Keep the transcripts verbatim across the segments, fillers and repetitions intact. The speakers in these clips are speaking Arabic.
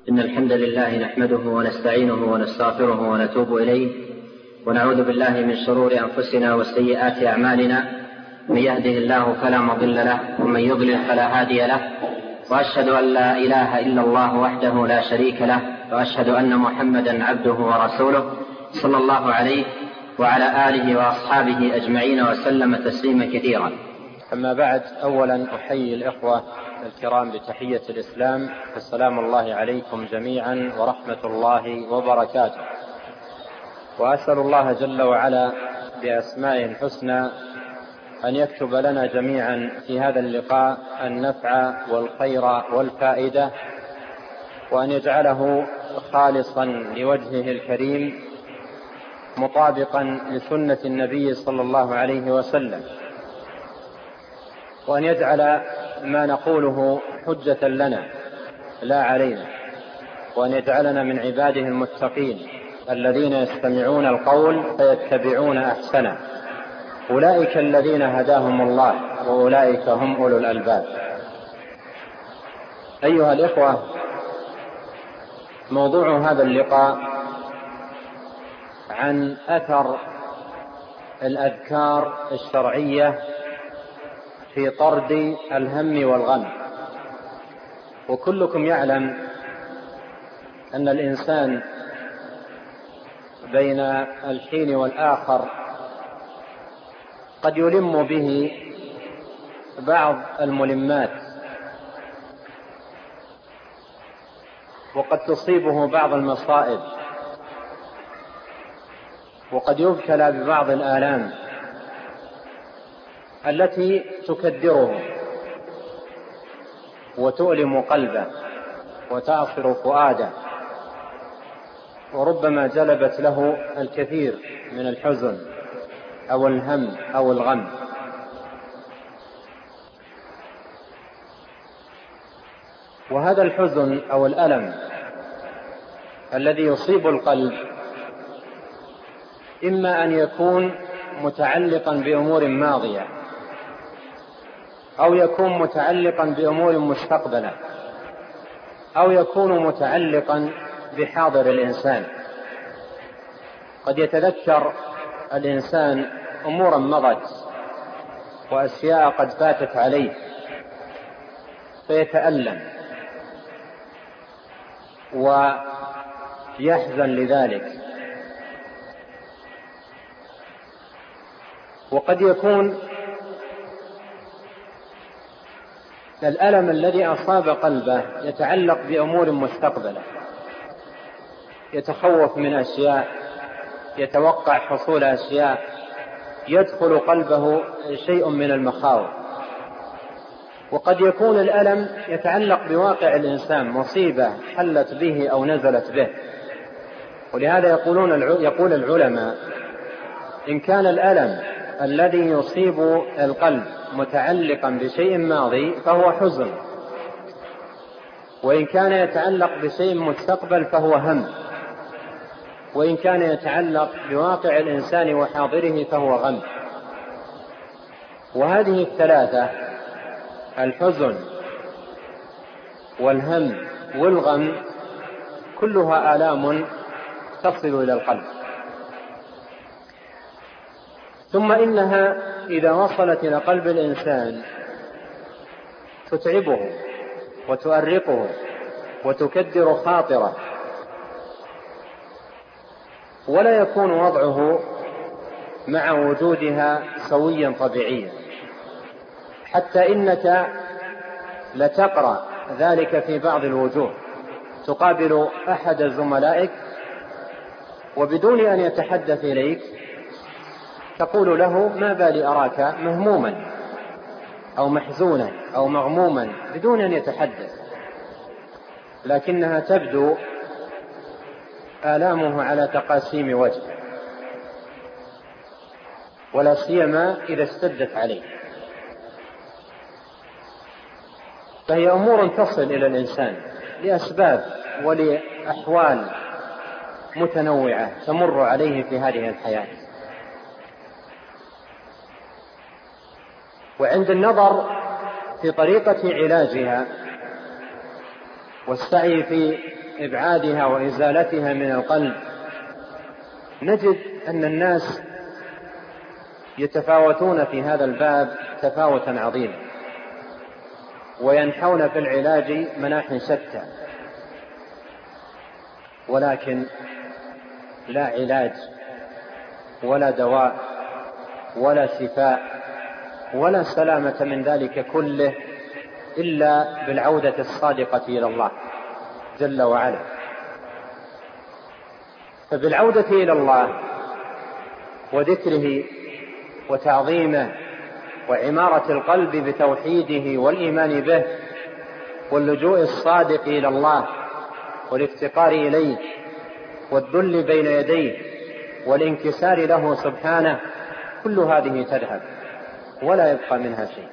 إن الحمد لله نحمده ونستعينه ونستغفره ونتوب إليه ونعوذ بالله من شرور أنفسنا وسيئات أعمالنا. من يهده الله فلا مضل له ومن يضلل فلا هادي له، وأشهد أن لا إله إلا الله وحده لا شريك له، وأشهد أن محمدا عبده ورسوله صلى الله عليه وعلى آله وأصحابه أجمعين وسلم تسليما كثيرا. أما بعد، أولا أحيي الإخوة الكرام بتحية الإسلام، السلام الله عليكم جميعا ورحمة الله وبركاته. وأسأل الله جل وعلا بأسمائه الحسنى أن يكتب لنا جميعا في هذا اللقاء النفع والخير والفائدة، وأن يجعله خالصا لوجهه الكريم مطابقا لسنة النبي صلى الله عليه وسلم، وأن يجعل ما نقوله حجة لنا لا علينا، وأن يجعلنا من عباده المتقين الذين يستمعون القول فيتبعون أحسنه، أولئك الذين هداهم الله وأولئك هم أولو الألباب. أيها الإخوة، موضوع هذا اللقاء عن أثر الأذكار الشرعية في طرد الهم والغم. وكلكم يعلم أن الإنسان بين الحين والآخر قد يلم به بعض الملمات، وقد تصيبه بعض المصائب، وقد يبتلى ببعض الآلام التي تكدره وتؤلم قلبه وتعصر فؤاده، وربما جلبت له الكثير من الحزن أو الهم أو الغم. وهذا الحزن أو الألم الذي يصيب القلب إما أن يكون متعلقا بأمور ماضية، أو يكون متعلقا بأمور مستقبلة، أو يكون متعلقا بحاضر الإنسان. قد يتذكر الإنسان أمورا مضت وأشياء قد فاتت عليه فيتألم ويحزن لذلك. وقد يكون الألم الذي أصاب قلبه يتعلق بأمور مستقبلة، يتخوف من أشياء، يتوقع حصول أشياء، يدخل قلبه شيء من المخاوف. وقد يكون الألم يتعلق بواقع الإنسان، مصيبة حلت به أو نزلت به. ولهذا يقولون يقول العلماء: إن كان الألم الذي يصيب القلب متعلقا بشيء ماضي فهو حزن، وإن كان يتعلق بشيء مستقبل فهو هم، وإن كان يتعلق بواقع الإنسان وحاضره فهو غم. وهذه الثلاثة، الحزن والهم والغم، كلها آلام تصل إلى القلب. ثم إنها إذا وصلت إلى قلب الإنسان تتعبه وتؤرقه وتكدر خاطره، ولا يكون وضعه مع وجودها سويا طبيعيا، حتى إنك لتقرأ ذلك في بعض الوجوه. تقابل أحد زملائك وبدون أن يتحدث إليك تقول له: ما بالي أراك مهموما أو محزونا أو مغموما، بدون أن يتحدث، لكنها تبدو آلامه على تقاسيم وجه، ولا سيما إذا اشتدت عليه. فهي أمور تصل إلى الإنسان لأسباب ولأحوال متنوعة تمر عليه في هذه الحياة. وعند النظر في طريقة علاجها والسعي في إبعادها وإزالتها من القلب، نجد أن الناس يتفاوتون في هذا الباب تفاوتا عظيما، وينحون في العلاج مناح شتى، ولكن لا علاج ولا دواء ولا شفاء ولا سلامة من ذلك كله إلا بالعودة الصادقة إلى الله جل وعلا. فبالعودة إلى الله وذكره وتعظيمه وعمارة القلب بتوحيده والإيمان به واللجوء الصادق إلى الله والافتقار إليه والذل بين يديه والانكسار له سبحانه، كل هذه تذهب ولا يبقى منها شيء.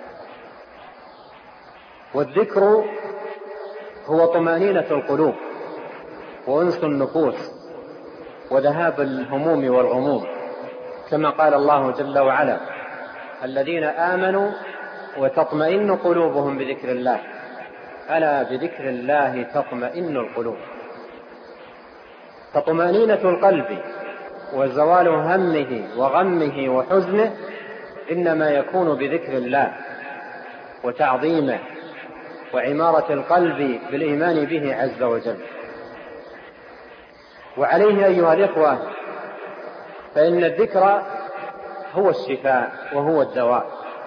والذكر هو طمأنينة القلوب وأنس النفوس وذهاب الهموم والغموم، كما قال الله جل وعلا: الذين آمنوا وتطمئن قلوبهم بذكر الله، ألا بذكر الله تطمئن القلوب. فطمأنينة القلب وزوال همه وغمه وحزنه إنما يكون بذكر الله وتعظيمه وعمارة القلب بالإيمان به عز وجل. وعليه أيها الإخوة فإن الذكر هو الشفاء وهو الدواء.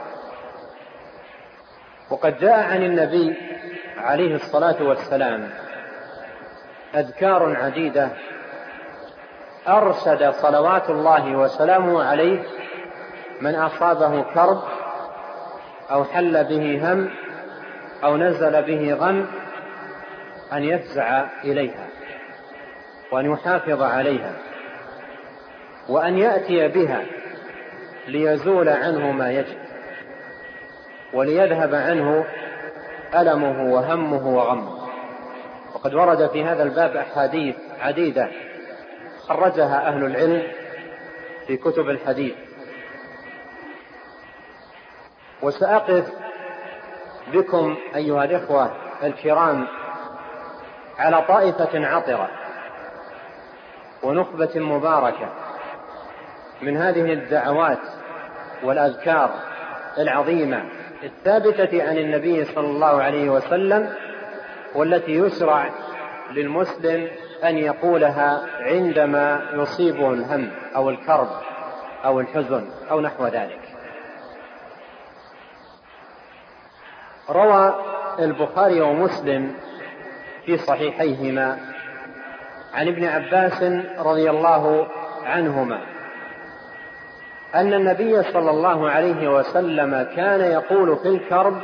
وقد جاء عن النبي عليه الصلاة والسلام أذكار عديدة أرشد صلوات الله وسلامه عليه من أصابه كرب أو حل به هم أو نزل به غم أن يفزع إليها وأن يحافظ عليها وأن يأتي بها ليزول عنه ما يجد وليذهب عنه ألمه وهمه وغمه. وقد ورد في هذا الباب أحاديث عديدة خرجها أهل العلم في كتب الحديث، وسأقف بكم أيها الإخوة الكرام على طائفة عطرة ونخبة مباركة من هذه الدعوات والأذكار العظيمة الثابتة عن النبي صلى الله عليه وسلم، والتي يشرع للمسلم أن يقولها عندما يصيبه الهم أو الكرب أو الحزن أو نحو ذلك. روى البخاري ومسلم في صحيحيهما عن ابن عباس رضي الله عنهما أن النبي صلى الله عليه وسلم كان يقول في الكرب: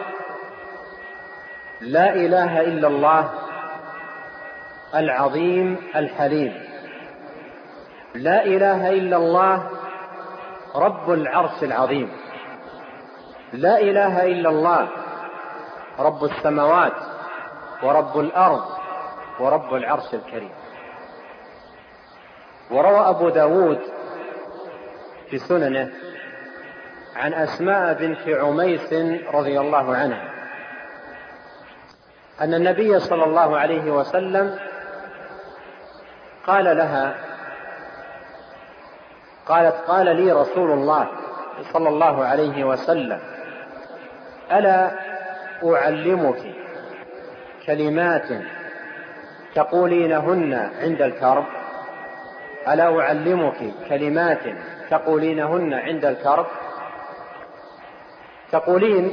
لا إله إلا الله العظيم الحليم، لا إله إلا الله رب العرش العظيم، لا إله إلا الله رب السماوات ورب الأرض ورب العرش الكريم. وروى أبو داود في سننه عن أسماء بنت عميس رضي الله عنها أن النبي صلى الله عليه وسلم قال لها قالت: قال لي رسول الله صلى الله عليه وسلم: ألا أعلمك كلمات تقولينهن عند الكرب؟ ألا أعلمك كلمات تقولينهن عند الكرب؟ تقولين: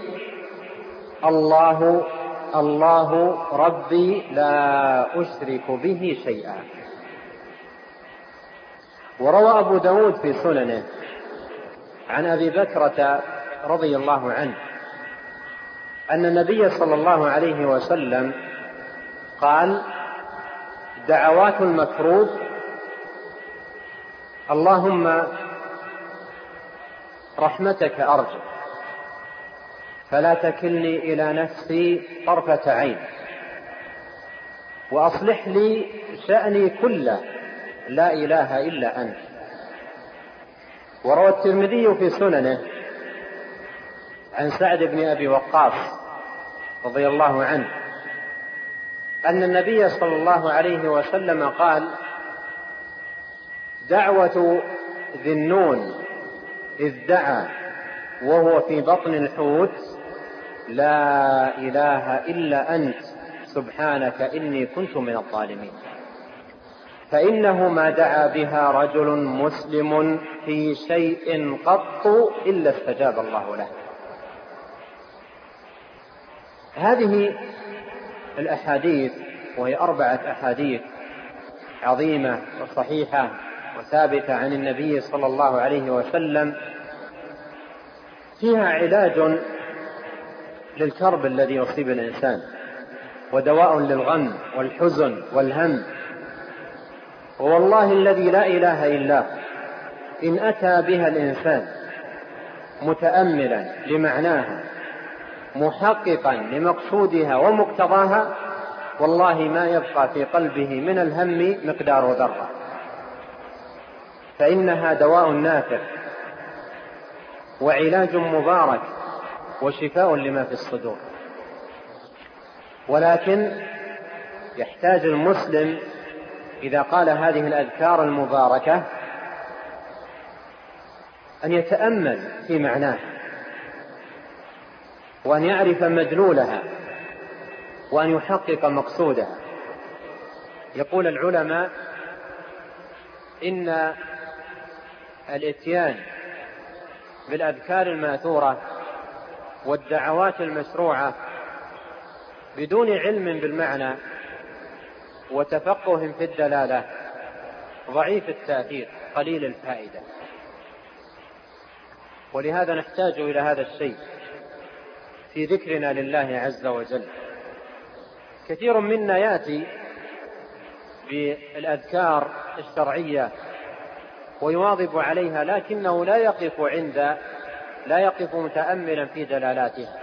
الله الله ربي لا أشرك به شيئا. وروى أبو داود في سننه عن أبي بكرة رضي الله عنه أن النبي صلى الله عليه وسلم قال: دعوات المكروب: اللهم رحمتك أرجو فلا تكلني إلى نفسي طرفة عين، وأصلح لي شأني كله، لا إله إلا أنت. وروى الترمذي في سننه عن سعد بن أبي وقاص رضي الله عنه أن النبي صلى الله عليه وسلم قال: دعوة ذي النون إذ دعا وهو في بطن الحوت: لا إله إلا أنت سبحانك إني كنت من الظالمين. فإنه ما دعا بها رجل مسلم في شيء قط إلا استجاب الله له. هذه الأحاديث، وهي أربعة أحاديث عظيمة وصحيحة وثابتة عن النبي صلى الله عليه وسلم، فيها علاج للكرب الذي يصيب الإنسان، ودواء للغم والحزن والهم. ووالله الذي لا إله إلا هو إن أتى بها الإنسان متأملا لمعناها محققا لمقصودها ومقتضاها، والله ما يبقى في قلبه من الهم مقدار ذرة، فإنها دواء نافع وعلاج مبارك وشفاء لما في الصدور. ولكن يحتاج المسلم إذا قال هذه الأذكار المباركة أن يتأمل في معناها، وأن يعرف مدلولها، وأن يحقق مقصودها. يقول العلماء: إن الإتيان بالأذكار الماثورة والدعوات المشروعة بدون علم بالمعنى وتفقه في الدلالة ضعيف التأثير قليل الفائدة. ولهذا نحتاج إلى هذا الشيء في ذكرنا لله عز وجل. كثير منا يأتي بالأذكار الشرعية ويواظب عليها، لكنه لا يقف عند لا يقف متأملا في دلالاتها.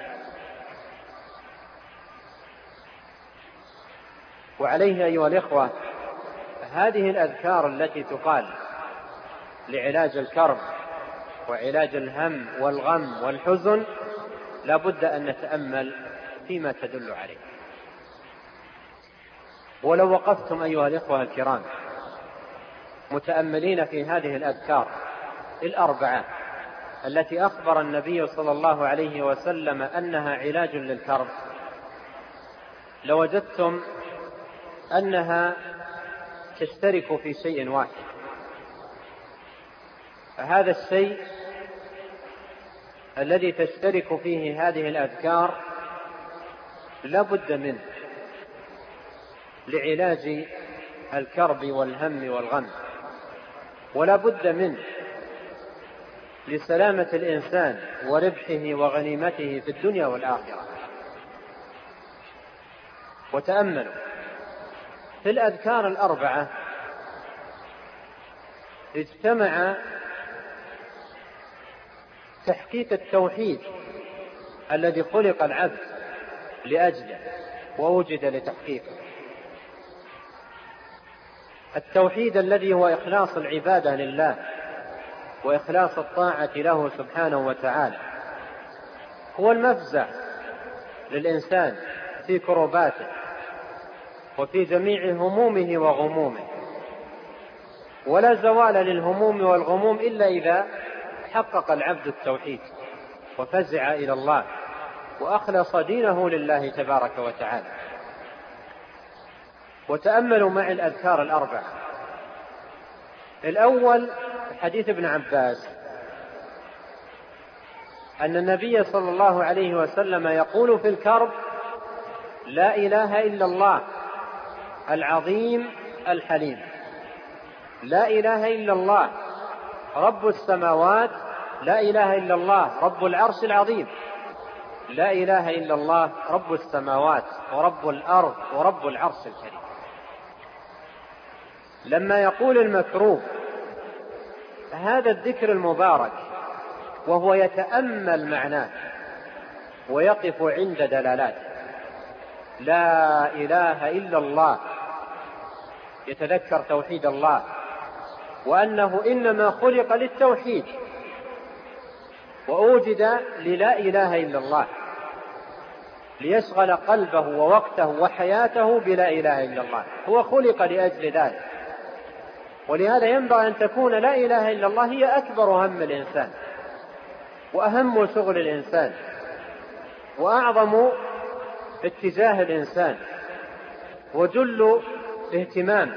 وعليه أيها الإخوة هذه الأذكار التي تقال لعلاج الكرب وعلاج الهم والغم والحزن لا بد أن نتأمل فيما تدل عليه. ولو وقفتم أيها الإخوة الكرام متأملين في هذه الأذكار الأربعة التي أخبر النبي صلى الله عليه وسلم أنها علاج للكرب، لوجدتم أنها تشترك في شيء واحد. هذا الشيء الذي تشترك فيه هذه الأذكار لا بد منه لعلاج الكرب والهم والغم، ولا بد منه لسلامة الإنسان وربحه وغنيمته في الدنيا والآخرة. وتأملوا في الأذكار الأربعة اجتمع تحقيق التوحيد الذي خلق العبد لأجله ووجد لتحقيقه، التوحيد الذي هو إخلاص العبادة لله وإخلاص الطاعة له سبحانه وتعالى، هو المفزع للإنسان في كرباته وفي جميع همومه وغمومه. ولا زوال للهموم والغموم إلا إذا حقق العبد التوحيد وفزع إلى الله وأخلص دينه لله تبارك وتعالى. وتأملوا معي الأذكار الأربعة. الأول حديث ابن عباس أن النبي صلى الله عليه وسلم يقول في الكرب: لا إله إلا الله العظيم الحليم، لا إله إلا الله رب السماوات، لا إله إلا الله رب العرش العظيم، لا إله إلا الله رب السماوات ورب الأرض ورب العرش الكريم. لما يقول المكروب هذا الذكر المبارك وهو يتأمل معناه ويقف عند دلالاته، لا إله إلا الله، يتذكر توحيد الله وأنه إنما خلق للتوحيد وأوجد للا إله إلا الله، ليشغل قلبه ووقته وحياته بلا إله إلا الله، هو خلق لأجل ذلك. ولهذا ينبغي أن تكون لا إله إلا الله هي أكبر هم الإنسان وأهم شغل الإنسان وأعظم اتجاه الإنسان وجل اهتمام،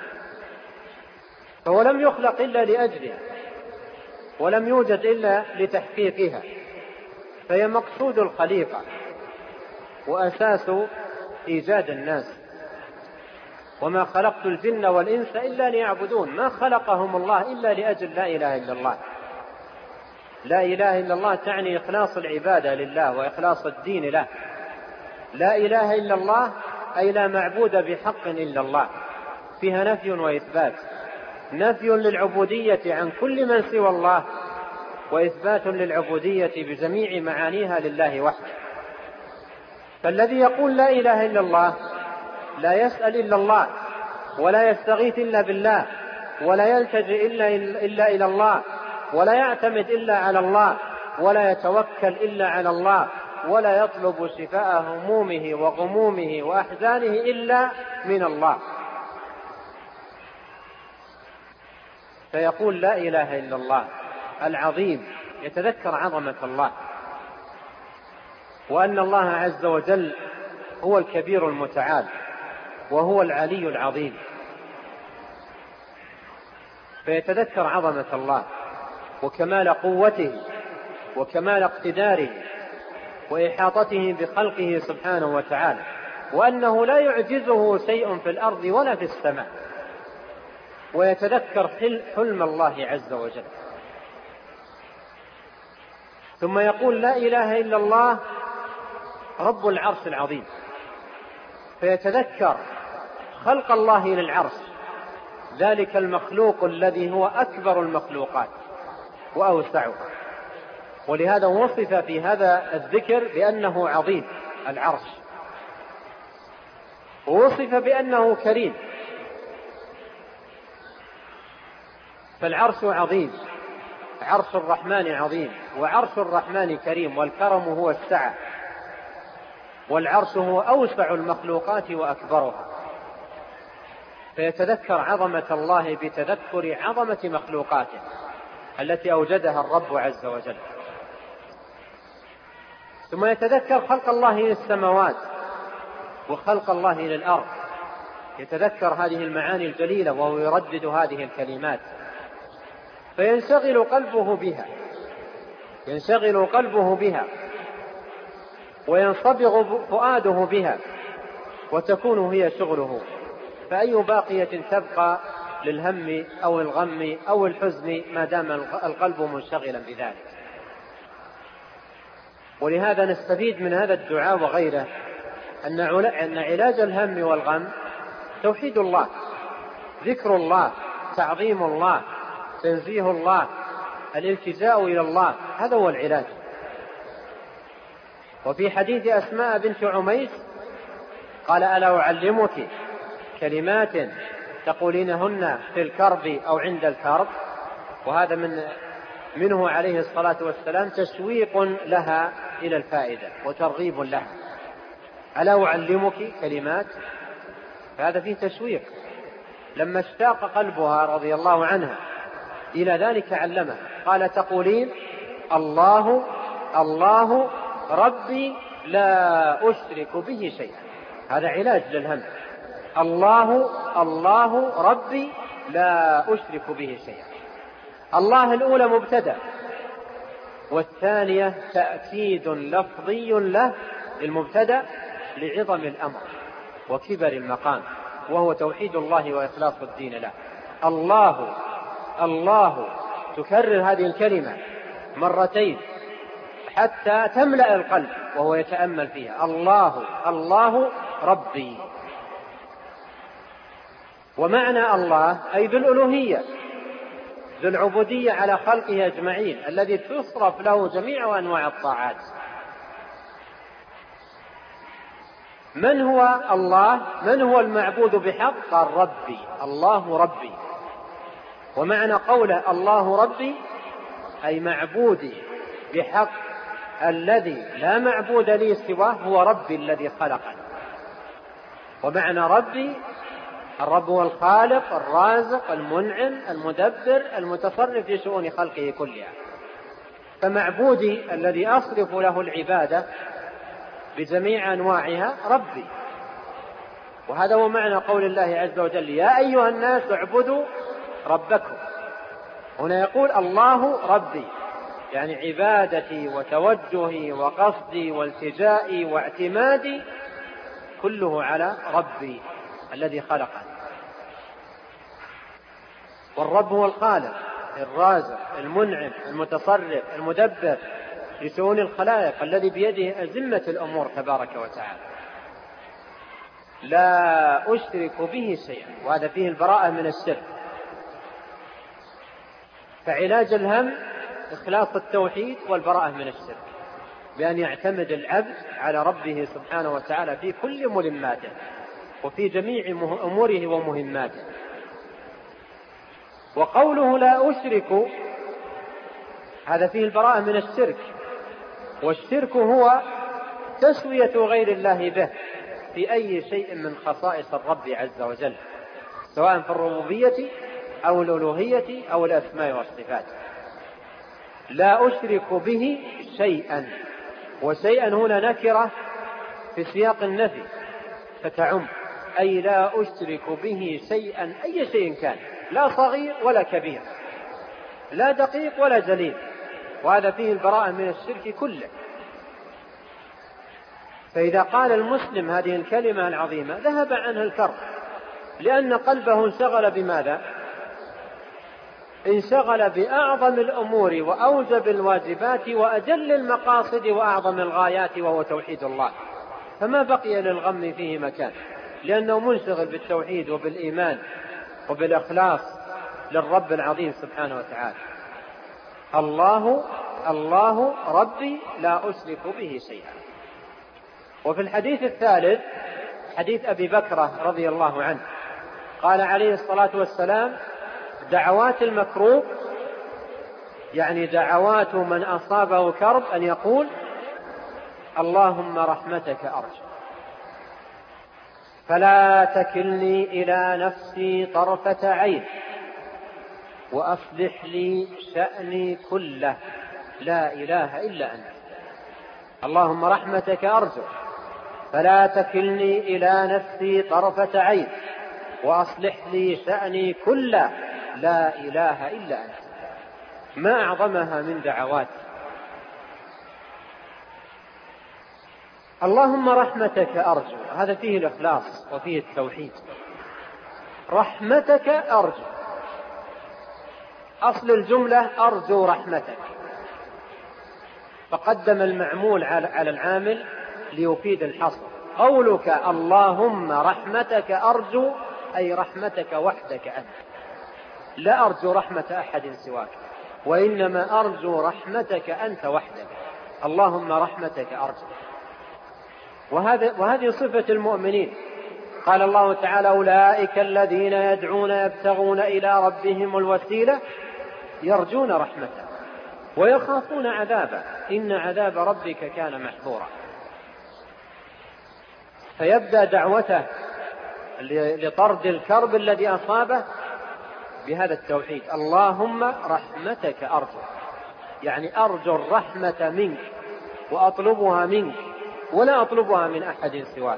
فهو لم يخلق إلا لأجلها ولم يوجد إلا لتحقيقها، فهي مقصود الخليقة وأساس إيجاد الناس. وما خلقت الجن والإنس إلا ليعبدون، ما خلقهم الله إلا لأجل لا إله إلا الله. لا إله إلا الله تعني إخلاص العبادة لله وإخلاص الدين له. لا إله إلا الله أي لا معبود بحق إلا الله، فيها نفي وإثبات، نفي للعبودية عن كل من سوى الله، وإثبات للعبودية بجميع معانيها لله وحده. فالذي يقول لا إله إلا الله لا يسأل إلا الله، ولا يستغيث إلا بالله، ولا يلتجئ إلا, إلا إلى الله، ولا يعتمد إلا على الله، ولا يتوكل إلا على الله، ولا يطلب شفاء همومه وغمومه وأحزانه إلا من الله، فيقول لا إله إلا الله العظيم، يتذكر عظمة الله وأن الله عز وجل هو الكبير المتعال وهو العلي العظيم، فيتذكر عظمة الله وكمال قوته وكمال اقتداره وإحاطته بخلقه سبحانه وتعالى، وأنه لا يعجزه شيء في الأرض ولا في السماء، ويتذكر حلم الله عز وجل. ثم يقول لا إله إلا الله رب العرش العظيم، فيتذكر خلق الله للعرش، ذلك المخلوق الذي هو أكبر المخلوقات وأوسعها، ولهذا وصف في هذا الذكر بأنه عظيم العرش، ووصف بأنه كريم، فالعرش عظيم، عرش الرحمن عظيم، وعرش الرحمن كريم، والكرم هو السعة، والعرش هو أوسع المخلوقات وأكبرها، فيتذكر عظمة الله بتذكر عظمة مخلوقاته التي أوجدها الرب عز وجل. ثم يتذكر خلق الله للسماوات وخلق الله للأرض، يتذكر هذه المعاني الجليلة وهو يردد هذه الكلمات، فينشغل قلبه بها ينشغل قلبه بها وينصبغ فؤاده بها، وتكون هي شغله، فأي باقية تبقى للهم أو الغم أو الحزن ما دام القلب منشغلا بذلك. ولهذا نستفيد من هذا الدعاء وغيره أن علاج الهم والغم توحيد الله، ذكر الله، تعظيم الله، تنزيه الله، الالتجاء إلى الله، هذا هو العلاج. وفي حديث أسماء بنت عميس قال ألا أعلمك كلمات تقولينهن في الكرب أو عند الكرب، وهذا من منه عليه الصلاة والسلام تشويق لها إلى الفائدة وترغيب لها. ألا أعلمك كلمات، فهذا فيه تشويق، لما اشتاق قلبها رضي الله عنها إلى ذلك علمها، قال تقولين الله الله ربي لا أشرك به شيئا، هذا علاج للهم، الله الله ربي لا أشرك به شيئا. الله الأولى مبتدأ، والثانية تأكيد لفظي له للمبتدأ لعظم الأمر وكبر المقام، وهو توحيد الله وإخلاص الدين له. الله الله، تكرر هذه الكلمة مرتين حتى تملأ القلب وهو يتأمل فيها، الله الله ربي. ومعنى الله أي ذو الألوهية، ذو العبودية على خلقه أجمعين، الذي تصرف له جميع أنواع الطاعات. من هو الله؟ من هو المعبود بحق؟ قال ربي، الله ربي. ومعنى قوله الله ربي أي معبودي بحق الذي لا معبود لي سواه هو ربي الذي خلقني. ومعنى ربي، الرب هو الخالق الرازق المنعم المدبر المتصرف في شؤون خلقه كلها. فمعبودي الذي أصرف له العبادة بجميع أنواعها ربي. وهذا هو معنى قول الله عز وجل: يا أيها الناس اعبدوا ربكم. هنا يقول الله ربي، يعني عبادتي وتوجهي وقصدي والتجائي واعتمادي كله على ربي الذي خلقني. والرب هو الخالق الرازق المنعم المتصرف المدبر لشؤون الخلائق الذي بيده أزمة الأمور تبارك وتعالى، لا أشرك به شيئا. وهذا فيه البراءة من الشرك. فعلاج الهم إخلاص التوحيد والبراءة من الشرك، بأن يعتمد العبد على ربه سبحانه وتعالى في كل ملماته وفي جميع أموره ومهماته. وقوله لا أشرك هذا فيه البراءة من الشرك. والشرك هو تسوية غير الله به في أي شيء من خصائص الرب عز وجل، سواء في الربوبية أو الألوهية أو الأسماء والصفات. لا أشرك به شيئا، وشيئا هنا نكرة في سياق النفي فتعم، أي لا أشرك به شيئا أي شيء كان، لا صغير ولا كبير، لا دقيق ولا جليل. وهذا فيه البراءة من الشرك كله. فإذا قال المسلم هذه الكلمة العظيمة ذهب عنها الكرب، لأن قلبه انشغل بماذا؟ انشغل بأعظم الأمور وأوجب الواجبات وأجل المقاصد وأعظم الغايات، وهو توحيد الله. فما بقي للغم فيه مكان، لأنه منشغل بالتوحيد وبالإيمان وبالإخلاص للرب العظيم سبحانه وتعالى. الله الله ربي لا أشرك به شيئا. وفي الحديث الثالث حديث أبي بكرة رضي الله عنه قال عليه الصلاة والسلام: دعوات المكروب، يعني دعوات من أصابه كرب، أن يقول: اللهم رحمتك أرجو فلا تكلني إلى نفسي طرفة عين وأصلح لي شأني كله لا إله إلا أنت. اللهم رحمتك أرجو فلا تكلني إلى نفسي طرفة عين وأصلح لي شأني كله لا إله إلا أنت. ما أعظمها من دعوات. اللهم رحمتك أرجو، هذا فيه الإخلاص وفيه التوحيد. رحمتك أرجو، أصل الجملة أرجو رحمتك، فقدم المعمول على العامل ليفيد الحصر. قولك اللهم رحمتك أرجو أي رحمتك وحدك أنت، لا أرجو رحمة أحد سواك، وإنما أرجو رحمتك أنت وحدك. اللهم رحمتك أرجو. وهذا وهذه صفة المؤمنين. قال الله تعالى: أولئك الذين يدعون يبتغون إلى ربهم الوسيلة يرجون رحمته ويخافون عذابه إن عذاب ربك كان محذورا. فيبدأ دعوته لطرد الكرب الذي أصابه بهذا التوحيد: اللهم رحمتك أرجو، يعني أرجو الرحمة منك وأطلبها منك ولا أطلبها من أحد سواك.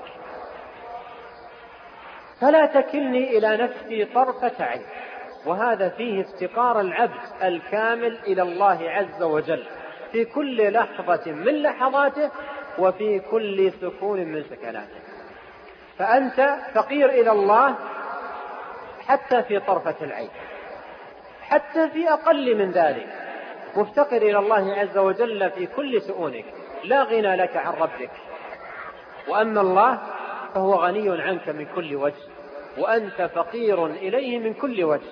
فلا تكلني إلى نفسي طرفة عين. وهذا فيه افتقار العبد الكامل إلى الله عز وجل في كل لحظة من لحظاته وفي كل سكون من سكناته. فأنت فقير إلى الله حتى في طرفة العين، حتى في أقل من ذلك مفتقر إلى الله عز وجل في كل شؤونك، لا غنى لك عن ربك. وأما الله فهو غني عنك من كل وجه، وأنت فقير إليه من كل وجه.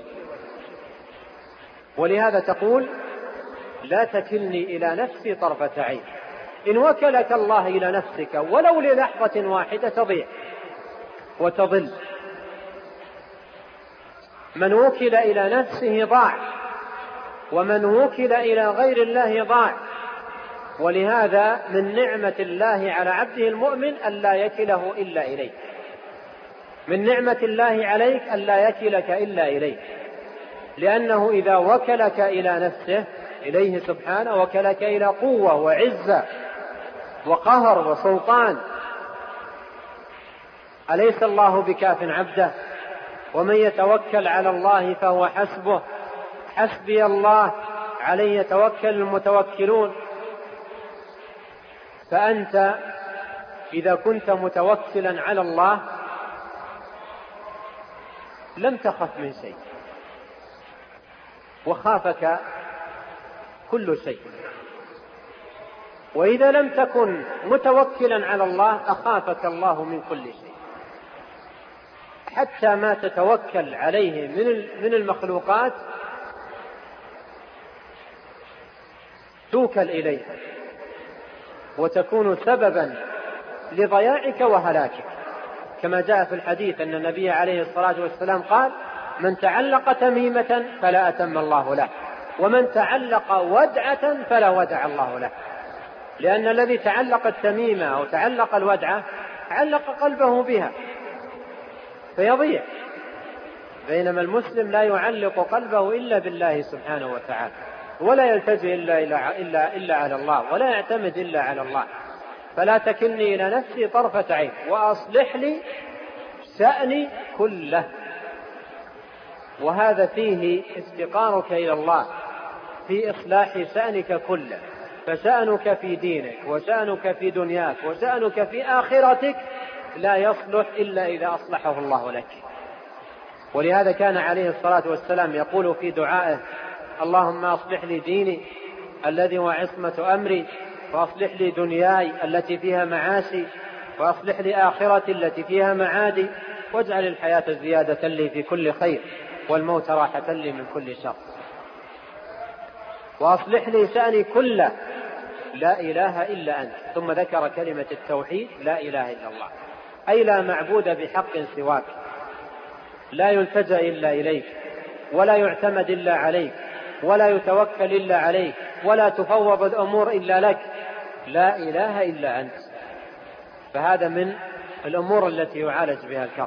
ولهذا تقول: لا تكلني إلى نفسي طرفة عين. إن وكلك الله إلى نفسك ولو للحظة واحدة تضيع وتضل. من وكل إلى نفسه ضاع، ومن وكل إلى غير الله ضاع. ولهذا من نعمة الله على عبده المؤمن ألا يكله إلا إليه، من نعمة الله عليك ألا يكلك إلا إليه، لأنه إذا وكلك إلى نفسه إليه سبحانه وكلك إلى قوة وعزة وقهر وسلطان. أليس الله بكاف عبده؟ ومن يتوكل على الله فهو حسبه، حسبي الله عليه يتوكل المتوكلون. فأنت إذا كنت متوكلا على الله لم تخف من شيء، وخافك كل شيء. وإذا لم تكن متوكلا على الله أخافك الله من كل شيء، حتى ما تتوكل عليه من المخلوقات توكل إليها وتكون سببا لضياعك وهلاكك، كما جاء في الحديث أن النبي عليه الصلاة والسلام قال: من تعلق تميمة فلا أتم الله له، ومن تعلق ودعة فلا ودع الله له. لأن الذي تعلق التميمة أو تعلق الودعة علق قلبه بها فيضيع، بينما المسلم لا يعلق قلبه إلا بالله سبحانه وتعالى، ولا يلتجئ إلا, إلا, إلا, إلا على الله، ولا يعتمد إلا على الله. فلا تكلني إلى نفسي طرفة عين وأصلح لي شأني كله. وهذا فيه افتقارك إلى الله في إصلاح شأنك كله، فشأنك في دينك وشأنك في دنياك وشأنك في آخرتك لا يصلح إلا إذا أصلحه الله لك. ولهذا كان عليه الصلاة والسلام يقول في دعائه: اللهم أصلح لي ديني الذي هو عصمة أمري، وأصلح لي دنياي التي فيها معاشي، وأصلح لي آخرتي التي فيها معادي، واجعل الحياة زيادة لي في كل خير والموت راحة لي من كل شر، وأصلح لي شأني كله لا إله إلا أنت. ثم ذكر كلمة التوحيد: لا إله إلا الله، أي لا معبود بحق سواك، لا يلتجأ إلا إليك، ولا يعتمد إلا عليك، ولا يتوكل إلا عليك، ولا تفوض الأمور إلا لك، لا إله إلا أنت. فهذا من الأمور التي يعالج بها الكرب.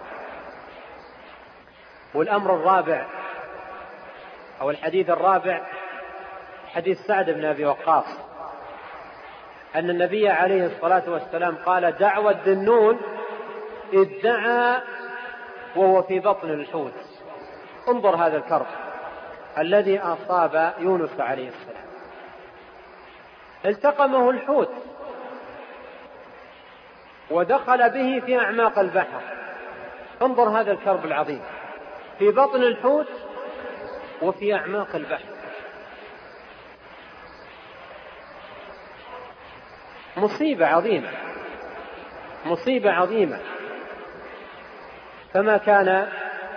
والأمر الرابع أو الحديث الرابع حديث سعد بن أبي وقاص أن النبي عليه الصلاة والسلام قال: دعوى الذنون إذ دعا وهو في بطن الحوت. انظر هذا الكرب الذي أصاب يونس عليه السلام، التقمه الحوت ودخل به في أعماق البحر. انظر هذا الكرب العظيم، في بطن الحوت وفي أعماق البحر. مصيبة عظيمة، مصيبة عظيمة. فما كان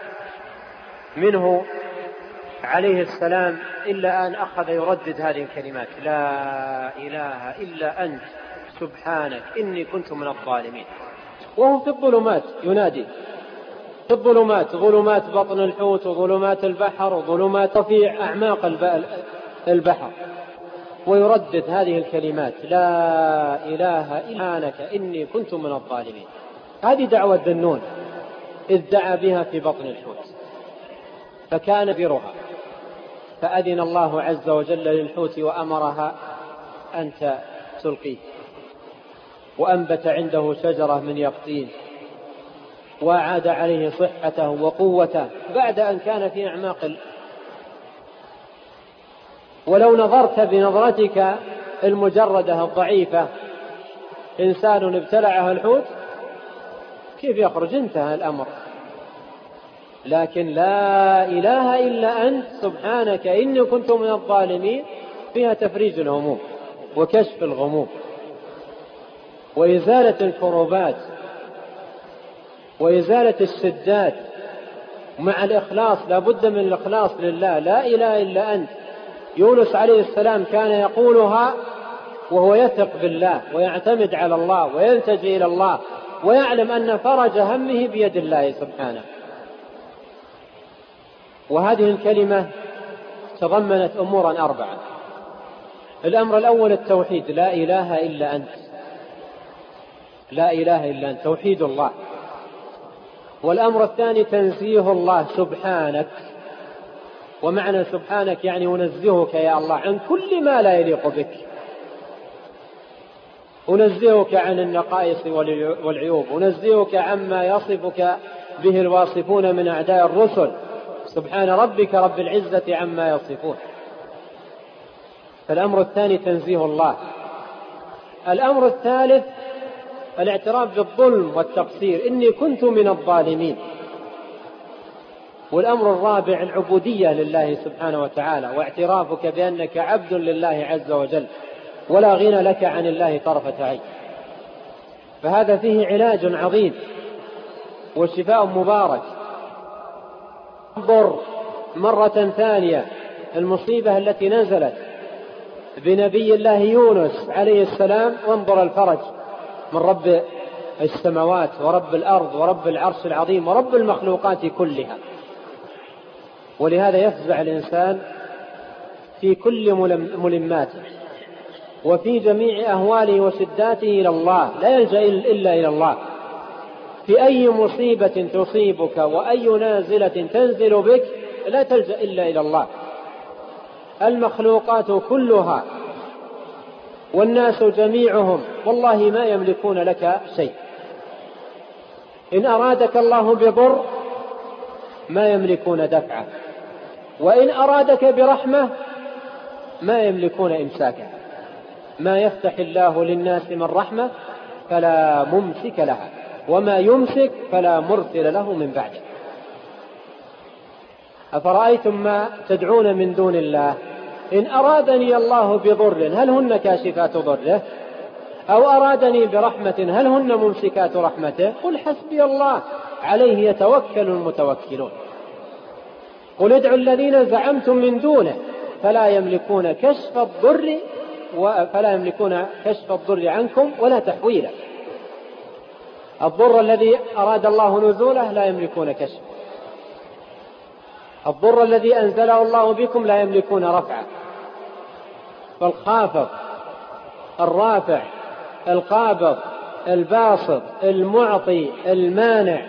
منه عليه السلام إلا أن أخذ يردد هذه الكلمات: لا إله إلا أنت سبحانك إني كنت من الظالمين. وهم في الظلمات ينادي، في الظلمات، ظلمات بطن الحوت وظلمات البحر وظلمات في أعماق البحر، ويردد هذه الكلمات: لا إله إلا أنت إني كنت من الظالمين. هذه دعوة ذنون إذ دعا بها في بطن الحوت، فكان برها، فأذن الله عز وجل للحوت وأمرها أن تلقيه، وأنبت عنده شجرة من يقطين، وأعاد عليه صحته وقوته بعد أن كان في أعماق. ولو نظرت بنظرتك المجردة الضعيفة إنسان ابتلعه الحوت كيف يخرج؟ انتهى الأمر. لكن لا إله إلا أنت سبحانك إني كنت من الظالمين فيها تفريج الهموم وكشف الغموم وإزالة الكروبات وإزالة السدات مع الإخلاص. لا بد من الإخلاص لله، لا إله إلا أنت. يونس عليه السلام كان يقولها وهو يثق بالله ويعتمد على الله ويلتجئ إلى الله ويعلم أن فرج همه بيد الله سبحانه. وهذه الكلمة تضمنت أمورا أربعة. الأمر الأول التوحيد، لا إله إلا أنت، لا إله إلا أنت، توحيد الله. والأمر الثاني تنزيه الله سبحانك، ومعنى سبحانك يعني أنزهك يا الله عن كل ما لا يليق بك، أنزهك عن النقائص والعيوب، أنزهك عما يصفك به الواصفون من أعداء الرسل، سبحان ربك رب العزة عما يصفون. فالأمر الثاني تنزيه الله. الأمر الثالث الاعتراف بالظلم والتقصير، إني كنت من الظالمين. والأمر الرابع العبودية لله سبحانه وتعالى، واعترافك بأنك عبد لله عز وجل ولا غنى لك عن الله طرفة عين. فهذا فيه علاج عظيم وشفاء مبارك. انظر مرة ثانية المصيبة التي نزلت بنبي الله يونس عليه السلام، وانظر الفرج من رب السماوات ورب الأرض ورب العرش العظيم ورب المخلوقات كلها. ولهذا يفزع الإنسان في كل ملماته وفي جميع أهواله وشداته إلى الله، لا يلجأ إلا إلى الله. في أي مصيبة تصيبك وأي نازلة تنزل بك لا تلجأ إلا إلى الله. المخلوقات كلها والناس جميعهم والله ما يملكون لك شيء. إن أرادك الله بضر ما يملكون دفعه، وإن أرادك برحمة ما يملكون إمساكها. ما يفتح الله للناس من رحمة فلا ممسك لها، وما يمسك فلا مرسل له من بعده. أفرأيتم ما تدعون من دون الله إن أرادني الله بضر هل هن كاشفات ضره، أو أرادني برحمة هل هن ممسكات رحمته؟ قل حسبي الله عليه يتوكل المتوكلون. قل ادعوا الذين زعمتم من دونه فلا يملكون كشف الضر فلا يملكون كشف الضر عنكم ولا تحويله. الضر الذي أراد الله نزوله لا يملكون كشف، الضر الذي أنزله الله بكم لا يملكون رفعه. فالخافض الرافع القابض الباسط المعطي المانع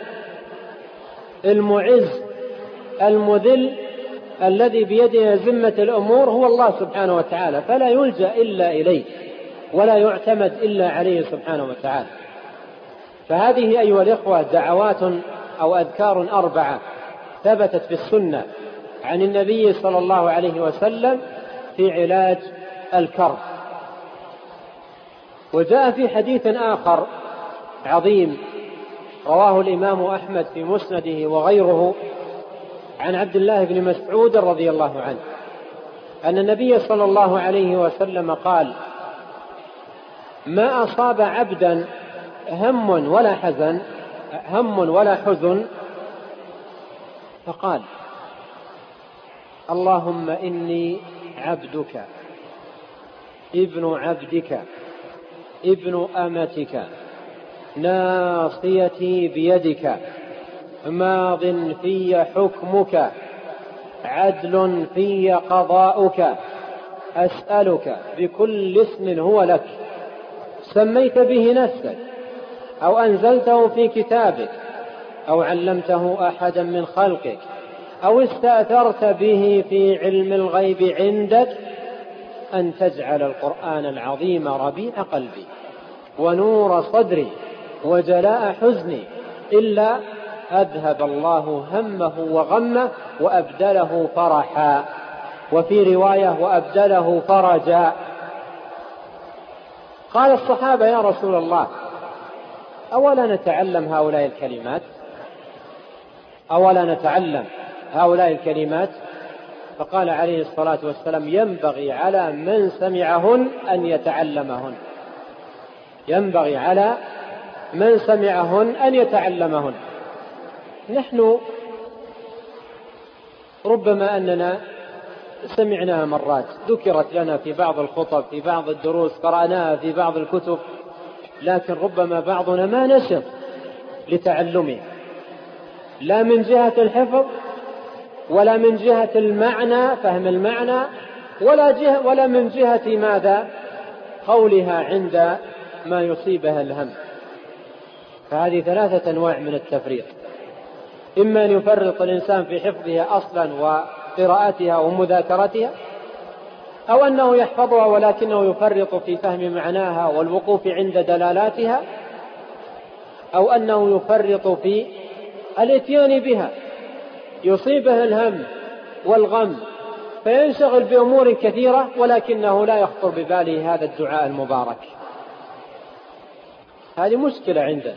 المعز المذل الذي بيده ذمة الأمور هو الله سبحانه وتعالى، فلا يلجأ إلا إليه ولا يعتمد إلا عليه سبحانه وتعالى. فهذه أيها الإخوة دعوات أو أذكار أربعة ثبتت في السنة عن النبي صلى الله عليه وسلم في علاج الكرب. وجاء في حديث آخر عظيم رواه الإمام أحمد في مسنده وغيره عن عبد الله بن مسعود رضي الله عنه أن النبي صلى الله عليه وسلم قال: ما أصاب عبدا هم ولا حزن هم ولا حزن فقال: اللهم إني عبدك ابن عبدك ابن أمتك ناصيتي بيدك ماض في حكمك عدل في قضاؤك أسألك بكل اسم هو لك سميت به نفسك أو أنزلته في كتابك أو علمته أحدا من خلقك أو استأثرت به في علم الغيب عندك أن تجعل القرآن العظيم ربيع قلبي ونور صدري وجلاء حزني إلا أذهب الله همه وغمه وأبدله فرحا، وفي رواية وأبدله فرجا. قال الصحابة: يا رسول الله أولا نتعلم هؤلاء الكلمات أولا نتعلم هؤلاء الكلمات فقال عليه الصلاة والسلام: ينبغي على من سمعهن أن يتعلمهن ينبغي على من سمعهن أن يتعلمهن. نحن ربما أننا سمعناها مرات، ذكرت لنا في بعض الخطب في بعض الدروس، قرأناها في بعض الكتب، لكن ربما بعضنا ما نشط لتعلمها، لا من جهة الحفظ ولا من جهة المعنى فهم المعنى ولا, جهة ولا من جهة ماذا قولها عند ما يصيبها الهم. فهذه ثلاثة أنواع من التفريط: إما أن يفرط الإنسان في حفظها أصلا وقراءتها ومذاكرتها، أو أنه يحفظها ولكنه يفرط في فهم معناها والوقوف عند دلالاتها، أو أنه يفرط في الاتيان بها، يصيبه الهم والغم فينشغل بأمور كثيرة ولكنه لا يخطر بباله هذا الدعاء المبارك. هذه مشكلة عندنا،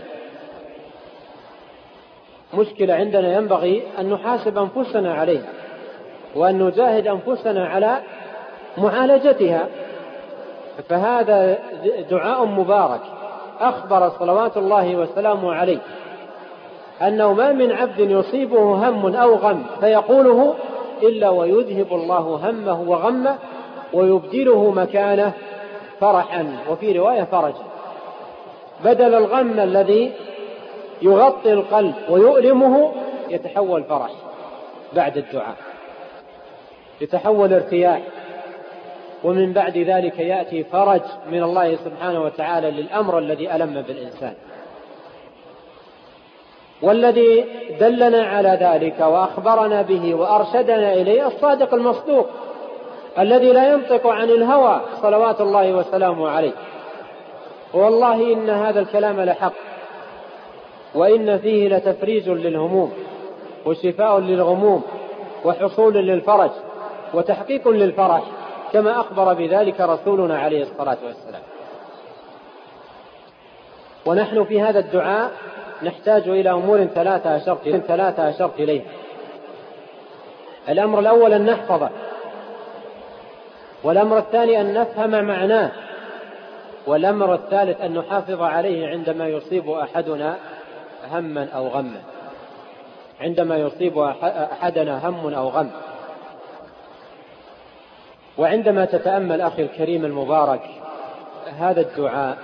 مشكلة عندنا ينبغي أن نحاسب أنفسنا عليها وأن نجاهد أنفسنا على معالجتها. فهذا دعاء مبارك أخبر صلوات الله وسلامه عليه أنه ما من عبد يصيبه هم أو غم فيقوله إلا ويذهب الله همه وغمه ويبدله مكانه فرحا، وفي رواية فرجا. بدل الغم الذي يغطي القلب ويؤلمه يتحول فرح بعد الدعاء، يتحول ارتياح، ومن بعد ذلك يأتي فرج من الله سبحانه وتعالى للأمر الذي ألم بالإنسان. والذي دلنا على ذلك وأخبرنا به وأرشدنا إليه الصادق المصدوق الذي لا ينطق عن الهوى صلوات الله وسلامه عليه. والله إن هذا الكلام لحق، وإن فيه لتفريج للهموم وشفاء للغموم وحصول للفرج وتحقيق للفرح، كما أخبر بذلك رسولنا عليه الصلاة والسلام. ونحن في هذا الدعاء نحتاج إلى أمور ثلاثة أشرت ثلاثة أشرت إليها. الأمر الأول أن نحفظه، والأمر الثاني أن نفهم معناه، والأمر الثالث أن نحافظ عليه عندما يصيب أحدنا هما أو غما، عندما يصيب أحدنا هم أو غم. وعندما تتأمل أخي الكريم المبارك هذا الدعاء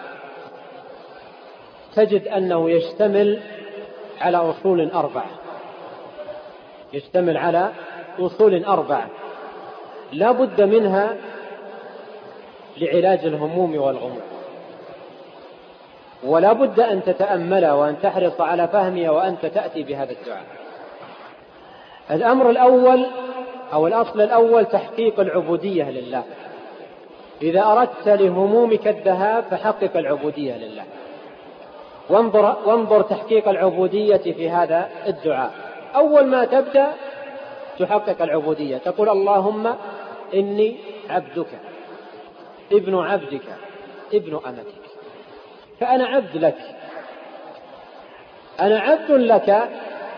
تجد أنه يشتمل على أصول أربعة، يشتمل على أصول أربعة لا بد منها لعلاج الهموم والغموم، ولا بد أن تتأملها وأن تحرص على فهمها وأنت تأتي بهذا الدعاء. الأمر الأول أو الأصل الأول تحقيق العبودية لله. إذا أردت لهمومك الذهاب فحقق العبودية لله، وانظر, وانظر تحقيق العبودية في هذا الدعاء. أول ما تبدأ تحقق العبودية، تقول اللهم إني عبدك ابن عبدك ابن أمتك، فأنا عبد لك، أنا عبد لك.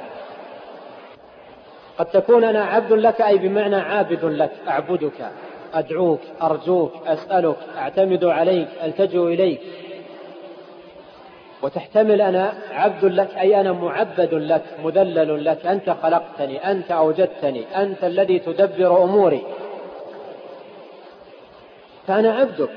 قد تكون أنا عبد لك أي بمعنى عابد لك، أعبدك، أدعوك، أرجوك، أسألك، أعتمد عليك، ألتجئ إليك. وتحتمل أنا عبد لك أي أنا معبد لك، مذلل لك، أنت خلقتني، أنت أوجدتني، أنت الذي تدبر أموري، فأنا عبدك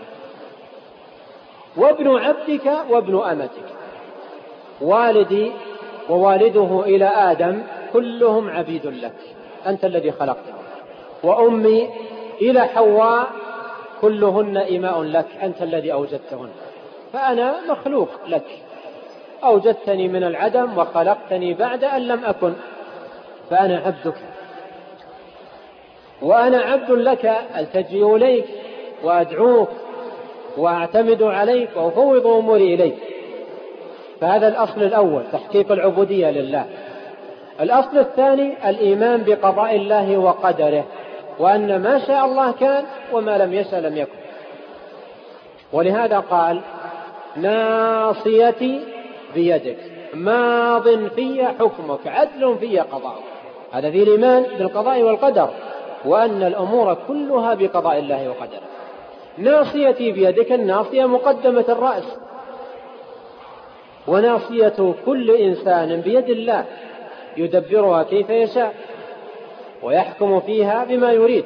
وابن عبدك وابن أمتك. والدي ووالده إلى آدم كلهم عبيد لك، أنت الذي خلقتهم، وأمي إلى حواء كلهن إماء لك، أنت الذي أوجدتهن، فأنا مخلوق لك، أوجدتني من العدم وخلقتني بعد أن لم أكن، فأنا عبدك وأنا عبد لك، ألتجئ إليك وأدعوك وأعتمد عليك وأفوض أموري إليك. فهذا الأصل الأول تحقيق العبودية لله. الأصل الثاني الإيمان بقضاء الله وقدره، وأن ما شاء الله كان وما لم يشاء لم يكن. ولهذا قال ناصيتي بيدك ماض في حكمك عدل في قضاءك. هذا في الإيمان بالقضاء والقدر، وأن الأمور كلها بقضاء الله وقدره. ناصيتي بيدك، الناصية مقدمة الرأس، وناصية كل إنسان بيد الله يدبرها كيف يشاء ويحكم فيها بما يريد.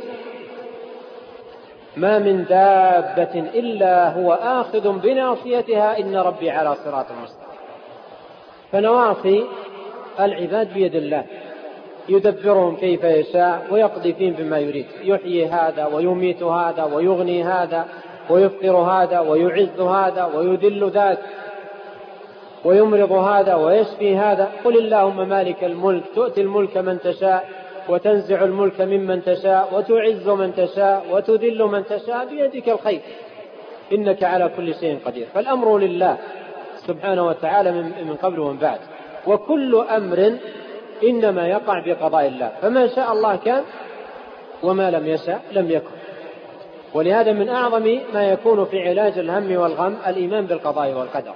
ما من دابة إلا هو آخذ بناصيتها إن ربي على صراط مستقيم. فنواصي العباد بيد الله، يدبرهم كيف يشاء ويقضي فيهم بما يريد، يحيي هذا ويميت هذا ويغني هذا ويفقر هذا ويعز هذا ويذل ذاك ويمرض هذا ويشفي هذا. قل اللهم مالك الملك تؤتي الملك من تشاء وتنزع الملك ممن تشاء وتعز من تشاء وتذل من تشاء بيدك الخير إنك على كل شيء قدير. فالأمر لله سبحانه وتعالى من قبل ومن بعد، وكل أمر إنما يقع بقضاء الله، فما شاء الله كان وما لم يشاء لم يكن. ولهذا من أعظم ما يكون في علاج الهم والغم الإيمان بالقضاء والقدر.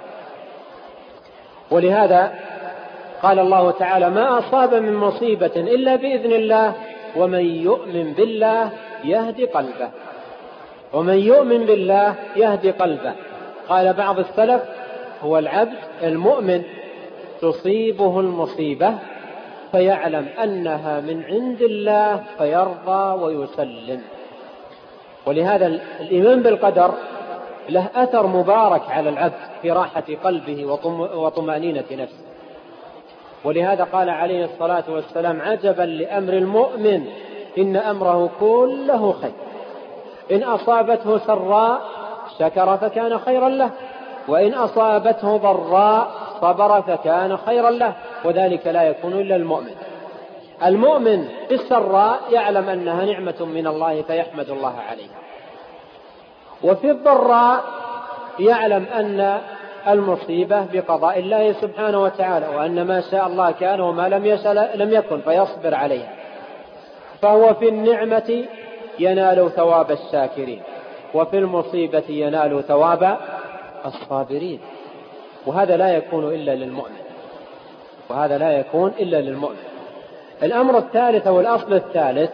ولهذا قال الله تعالى ما أصاب من مصيبة إلا بإذن الله ومن يؤمن بالله يهدي قلبه، ومن يؤمن بالله يهدي قلبه. قال بعض السلف هو العبد المؤمن تصيبه المصيبة فيعلم أنها من عند الله فيرضى ويسلم. ولهذا الإيمان بالقدر له أثر مبارك على العبد في راحة قلبه وطمأنينة نفسه. ولهذا قال عليه الصلاة والسلام عجبا لأمر المؤمن إن أمره كله خير، إن أصابته سراء شكر فكان خيرا له، وإن أصابته ضراء صبر فكان خيرا له، وذلك لا يكون إلا المؤمن. المؤمن في السراء يعلم أنها نعمة من الله فيحمد الله عليها، وفي الضراء يعلم أن المصيبة بقضاء الله سبحانه وتعالى، وأن ما شاء الله كان وما لم يشاء لم يكن فيصبر عليها. فهو في النعمة ينال ثواب الشاكرين، وفي المصيبة ينال ثواب الصابرين. وهذا لا يكون إلا للمؤمن، وهذا لا يكون إلا للمؤمن. الأمر الثالث والأصل الثالث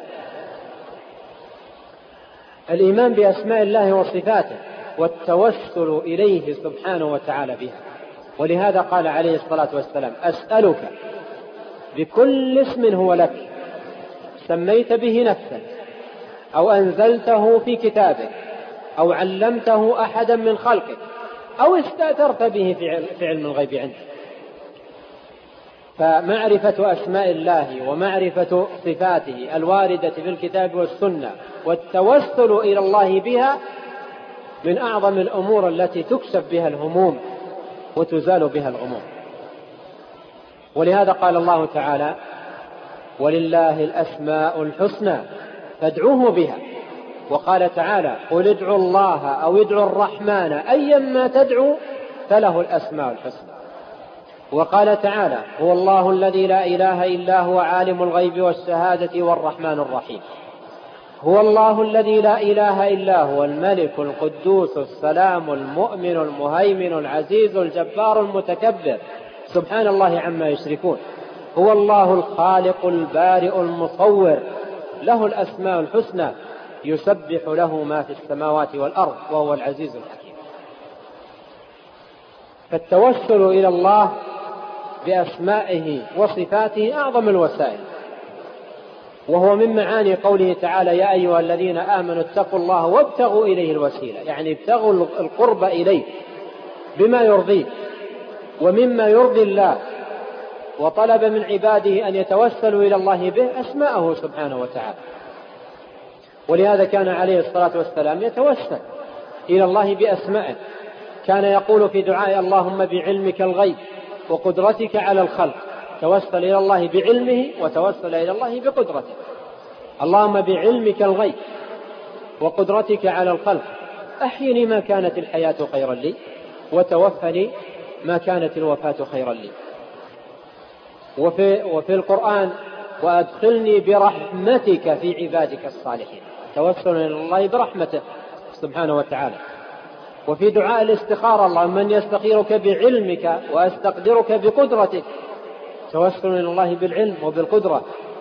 الإيمان بأسماء الله وصفاته والتوسل إليه سبحانه وتعالى بها. ولهذا قال عليه الصلاة والسلام أسألك بكل اسم هو لك سميت به نفسك أو أنزلته في كتابك أو علمته أحدا من خلقك أو استأثرت به في علم الغيب عندك. فمعرفة أسماء الله ومعرفة صفاته الواردة في الكتاب والسنة والتوسل إلى الله بها من أعظم الأمور التي تكشف بها الهموم وتزال بها الغموم. ولهذا قال الله تعالى ولله الأسماء الحسنى فادعوه بها. وقال تعالى قل ادعوا الله أو ادعوا الرحمن أيما تدعوا فله الأسماء الحسنى. وقال تعالى هو الله الذي لا إله إلا هو عالم الغيب والشهادة والرحمن الرحيم. هو الله الذي لا إله إلا هو الملك القدوس السلام المؤمن المهيمن العزيز الجبار المتكبر سبحان الله عما يشركون. هو الله الخالق البارئ المصور له الأسماء الحسنى يسبح له ما في السماوات والأرض وهو العزيز الحكيم. فالتوسل إلى الله بأسمائه وصفاته أعظم الوسائل، وهو من معاني قوله تعالى يا أيها الذين آمنوا اتقوا الله وابتغوا إليه الوسيلة، يعني ابتغوا القرب إليه بما يرضيه ومما يرضي الله، وطلب من عباده أن يتوسلوا إلى الله به أسماءه سبحانه وتعالى. ولهذا كان عليه الصلاة والسلام يتوسل إلى الله بأسمائه. كان يقول في دعاء اللهم بعلمك الغيب وقدرتك على الخلق، توسل إلى الله بعلمه وتوسل إلى الله بقدرته. اللهم بعلمك الغيب وقدرتك على الخلق أحيني ما كانت الحياة خيرا لي وتوفني ما كانت الوفاة خيرا لي. وفي, وفي القرآن وأدخلني برحمتك في عبادك الصالحين، توسل إلى الله برحمته سبحانه وتعالى. وفي دعاء الاستخارة اللهم من يستخيرك بعلمك وأستقدرك بقدرتك، توسل إلى الله بالعلم وبالقدرة.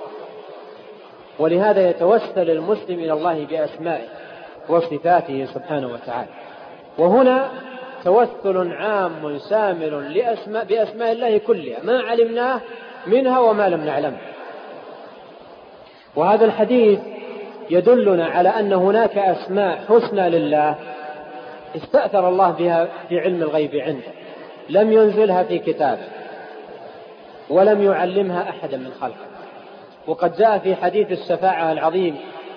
ولهذا يتوسل المسلم إلى الله بأسمائه وصفاته سبحانه وتعالى. وهنا توسل عام شامل لأسماء بأسماء الله كلها ما علمناه منها وما لم نعلم. وهذا الحديث يدلنا على أن هناك أسماء حسنى لله استأثر الله بها في علم الغيب عنده، لم ينزلها في كتابه ولم يعلمها أحدا من خلقه، وقد جاء في حديث الشفاعة العظيم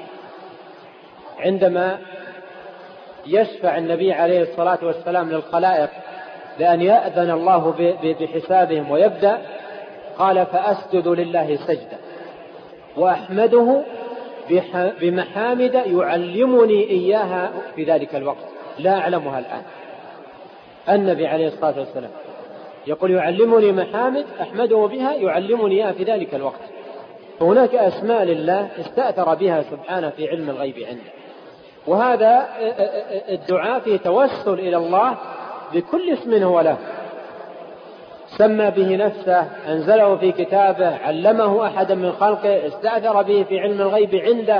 عندما يشفع النبي عليه الصلاة والسلام للخلائق بأن يأذن الله بحسابهم ويبدأ، قال: فأسجد لله سجدة وأحمده بمحامد يعلمني إياها في ذلك الوقت لا أعلمها الآن. النبي عليه الصلاة والسلام يقول: يعلمني محامد أحمده بها يعلمني إياها في ذلك الوقت. فهناك أسماء لله استأثر بها سبحانه في علم الغيب عنده، وهذا الدعاء فيه توسل إلى الله بكل اسم هو له، سمى به نفسه، أنزله في كتابه، علمه أحدا من خلقه، استأثر به في علم الغيب عنده.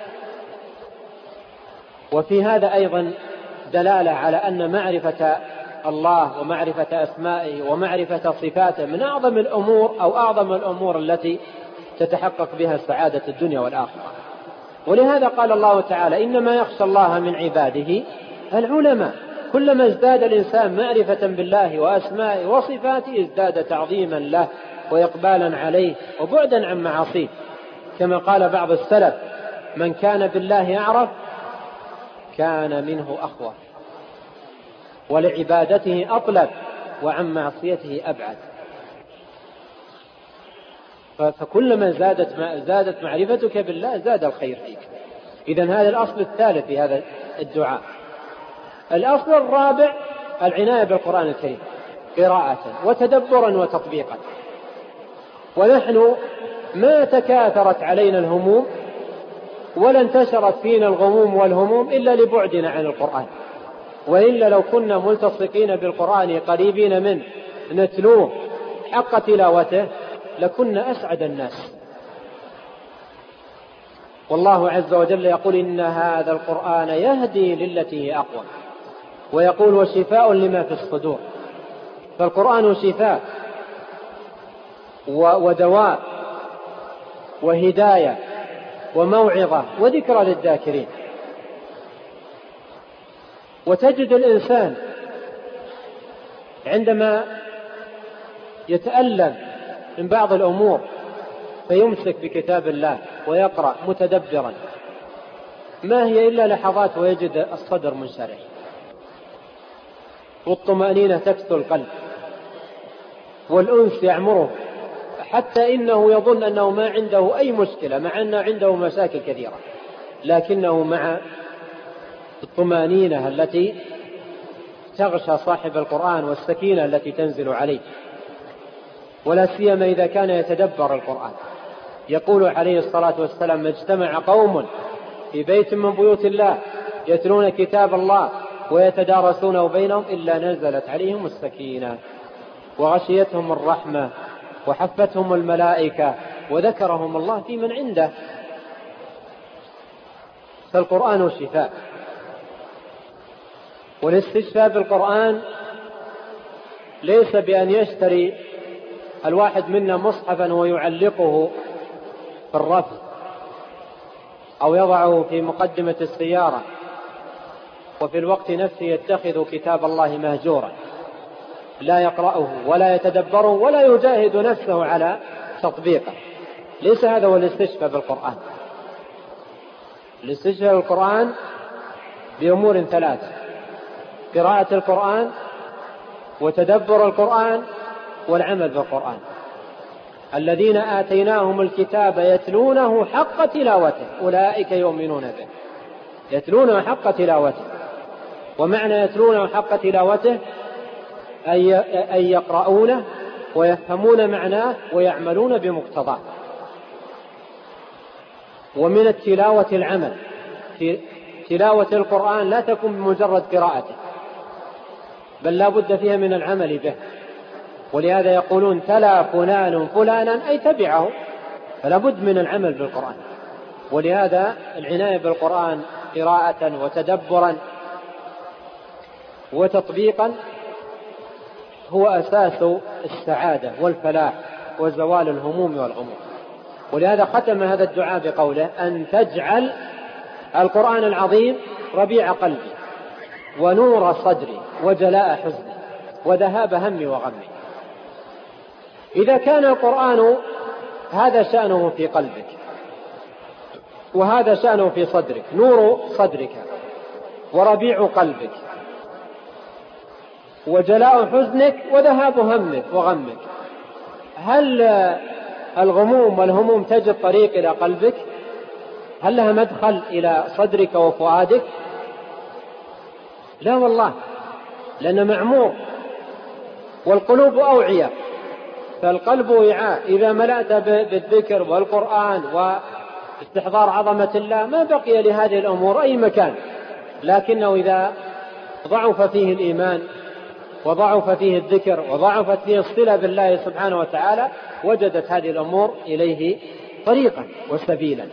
وفي هذا أيضا دلالة على أن معرفة الله ومعرفة أسمائه ومعرفة صفاته من أعظم الأمور أو أعظم الأمور التي تتحقق بها سعادة الدنيا والآخرة. ولهذا قال الله تعالى: إنما يخشى الله من عباده العلماء. كلما ازداد الإنسان معرفة بالله وأسمائه وصفاته ازداد تعظيما له وإقبالا عليه وبعدا عن معاصيه، كما قال بعض السلف: من كان بالله أعرف كان منه أخوف، ولعبادته أطلب، وعن معصيته أبعد. فكلما زادت زادت معرفتك بالله زاد الخير فيك. إذن هذا الأصل الثالث في هذا الدعاء. الأصل الرابع العناية بالقرآن الكريم قراءة وتدبرا وتطبيقا. ونحن ما تكاثرت علينا الهموم ولا انتشرت فينا الغموم والهموم إلا لبعدنا عن القرآن، وإلا لو كنا ملتصقين بالقرآن قريبين منه نتلوه حق تلاوته لكنا أسعد الناس. والله عز وجل يقول: إن هذا القرآن يهدي للتي هي أقوم، ويقول: وشفاء لما في الصدور. فالقرآن شفاء ودواء وهداية وموعظة وذكرى للذاكرين. وتجد الإنسان عندما يتألم من بعض الأمور فيمسك بكتاب الله ويقرأ متدبرا، ما هي إلا لحظات ويجد الصدر منشرح والطمأنينة تكسو القلب والأنس يعمره، حتى إنه يظن أنه ما عنده أي مشكلة، مع أنه عنده مشاكل كثيرة، لكنه مع الطمأنينة التي تغشى صاحب القرآن والسكينة التي تنزل عليه، ولا سيما إذا كان يتدبر القرآن. يقول عليه الصلاة والسلام: ما اجتمع قوم في بيت من بيوت الله يتلون كتاب الله ويتدارسونه بينهم إلا نزلت عليهم السكينة وغشيتهم الرحمة وحفتهم الملائكة وذكرهم الله في من عنده. فالقرآن شفاء، والاستشفاء بالقرآن ليس بأن يشتري الواحد منا مصحفا ويعلقه في الرف أو يضعه في مقدمة السيارة وفي الوقت نفسه يتخذ كتاب الله مهجورا لا يقرأه ولا يتدبره ولا يجاهد نفسه على تطبيقه. ليس هذا هو الاستشفاء بالقرآن. الاستشفاء بالقرآن بأمور ثلاثة: قراءة القرآن وتدبر القرآن والعمل بالقرآن. الذين آتيناهم الكتاب يتلونه حق تلاوته أولئك يؤمنون به. يتلونه حق تلاوته، ومعنى يتلونه حق تلاوته أي يقرؤونه ويفهمون معناه ويعملون بمقتضاه. ومن التلاوة العمل. تلاوة القرآن لا تكون بمجرد قراءته، بل لا بد فيها من العمل به. ولهذا يقولون: تلا فلان فلانا أي تبعه، فلا بد من العمل بالقرآن. ولهذا العناية بالقرآن قراءة وتدبرا وتطبيقا هو أساس السعادة والفلاح وزوال الهموم والغموم. ولهذا ختم هذا الدعاء بقوله: أن تجعل القرآن العظيم ربيع قلبي ونور صدري وجلاء حزني وذهاب همي وغمي. إذا كان القرآن هذا شأنه في قلبك، وهذا شأنه في صدرك، نور صدرك وربيع قلبك وجلاء حزنك وذهاب همك وغمك. هل الغموم والهموم تجد طريق إلى قلبك؟ هل لها مدخل إلى صدرك وفؤادك؟ لا والله، لأن معمور، والقلوب أوعية، فالقلب وعاء. إذا ملأت بالذكر والقرآن واستحضار عظمة الله ما بقي لهذه الأمور أي مكان. لكنه إذا ضعف فيه الإيمان وضعف فيه الذكر وضعفت فيه الصلة بالله سبحانه وتعالى وجدت هذه الأمور إليه طريقا وسبيلا.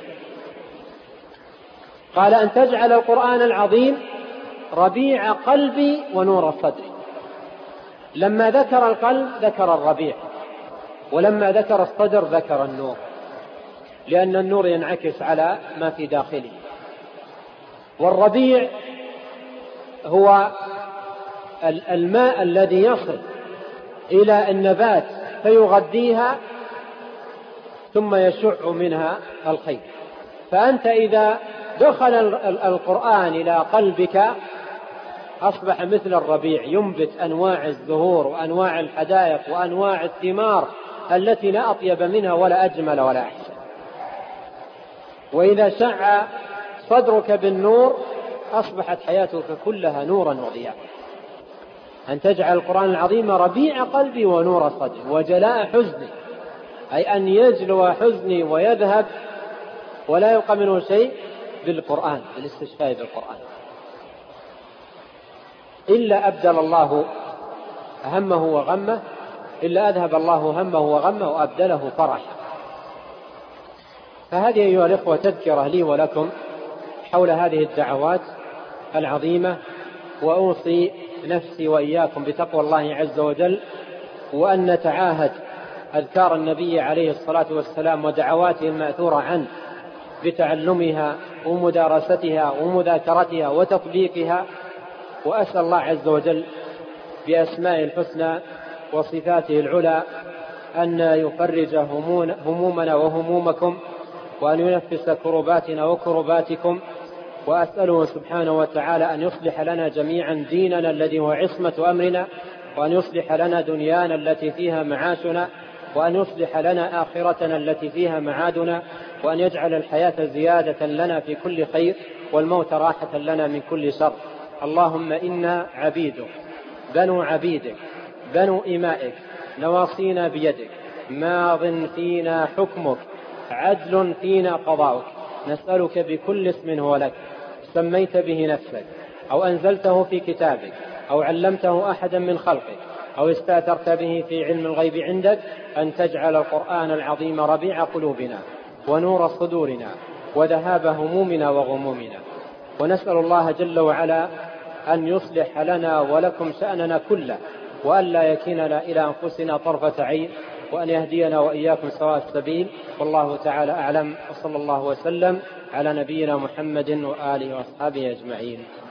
قال أن تجعل القرآن العظيم ربيع قلبي ونور صدري. لما ذكر القلب ذكر الربيع، ولما ذكر الصدر ذكر النور، لأن النور ينعكس على ما في داخله. والربيع هو الماء الذي يصل إلى النبات فيغذيها ثم يشع منها الخير. فأنت إذا دخل القرآن إلى قلبك أصبح مثل الربيع، ينبت أنواع الزهور وأنواع الحدائق وأنواع الثمار التي لا أطيب منها ولا أجمل ولا أحسن. وإذا شع صدرك بالنور أصبحت حياتك كلها نورا وضياء. أن تجعل القرآن العظيم ربيع قلبي ونور صدري وجلاء حزني، أي أن يجلو حزني ويذهب ولا يبقى منه شيء بالقرآن، بالاستشفاء بالقرآن. إلا أبدل الله همه وغمه، إلا أذهب الله همه وغمه وأبدله فرحا. فهذه أيها الإخوة تذكرة لي ولكم حول هذه الدعوات العظيمة، وأوصي نفسي وإياكم بتقوى الله عز وجل، وأن نتعاهد أذكار النبي عليه الصلاة والسلام ودعواته المأثورة عنه بتعلمها ومدارستها ومذاكرتها وتطبيقها. وأسأل الله عز وجل بأسماء الحسنى وصفاته العلى أن يفرج همومنا وهمومكم، وأن ينفس كرباتنا وكرباتكم. وأسأله سبحانه وتعالى أن يصلح لنا جميعا ديننا الذي هو عصمة أمرنا، وأن يصلح لنا دنيانا التي فيها معاشنا، وأن يصلح لنا آخرتنا التي فيها معادنا، وأن يجعل الحياة زيادة لنا في كل خير والموت راحة لنا من كل شر. اللهم إنا عبيدك بنو عبيدك بنو إمائك، نواصينا بيدك، ماض فينا حكمك، عدل فينا قضاؤك. نسألك بكل اسم هو لك سميت به نفسك أو أنزلته في كتابك أو علمته أحدا من خلقك أو استأثرت به في علم الغيب عندك، أن تجعل القرآن العظيم ربيع قلوبنا ونور صدورنا وذهاب همومنا وغمومنا. ونسأل الله جل وعلا أن يصلح لنا ولكم شأننا كله، وأن لا يكلنا إلى أنفسنا طرفة عين، وأن يهدينا وإياكم سواء السبيل. والله تعالى أعلم، وصلى الله وسلم على نبينا محمد وآله وأصحابه أجمعين.